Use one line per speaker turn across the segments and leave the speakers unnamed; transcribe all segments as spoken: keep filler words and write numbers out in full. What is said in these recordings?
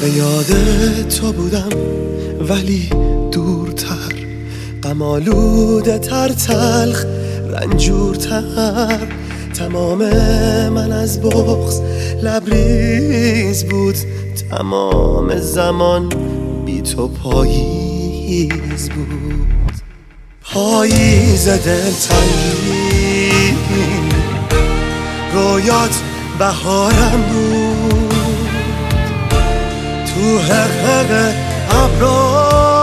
یاد تو بودم ولی دورتر، غم آلوده تر، تلخ رنجورتر. تمام من از بغض لبریز بود، تمام زمان بی تو پاییز بود. پاییز دلتنگی رویات بهارم بود، تو حقق ابرا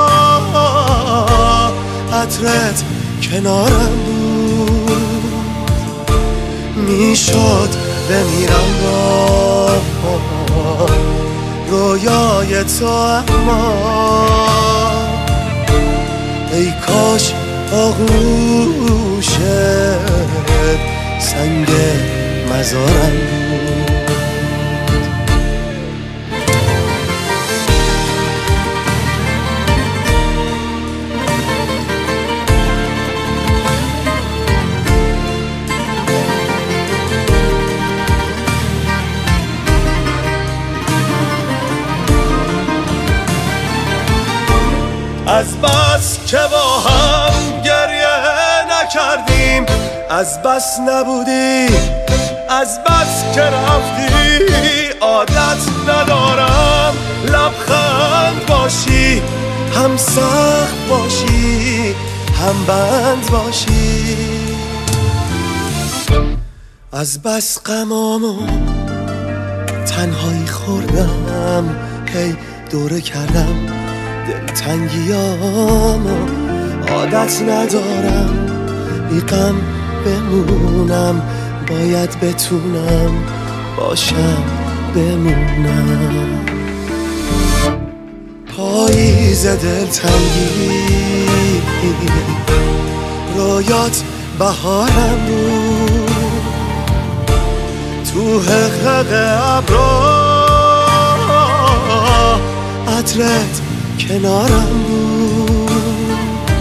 عطرت کنارم بود. میشد بمیرم با رویای تو، اما ای کاش آغوشت سنگ مزارم بود. از بس که با هم گریه نکردیم، از بس نبودی، از بس که رفتی. عادت ندارم لبخند باشی، هم سخت باشی هم بند باشی. از بس غمامو تنهایی خوردم، هی دوره کردم دلتنگیامو. عادت ندارم بی غم بمونم، باید بتونم باشم بمونم. پاییز دلتنگی رویات بهارم بود، تو حقق ابرا عطرت کنارم بود.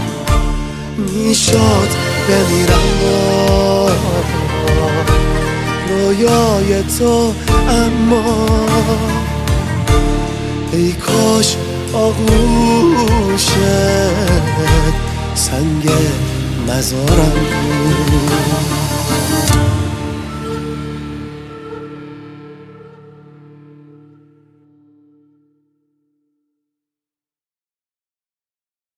میشد بمیرم با رویای تو، اما ای کاش آغوشت سنگ مزارم بود.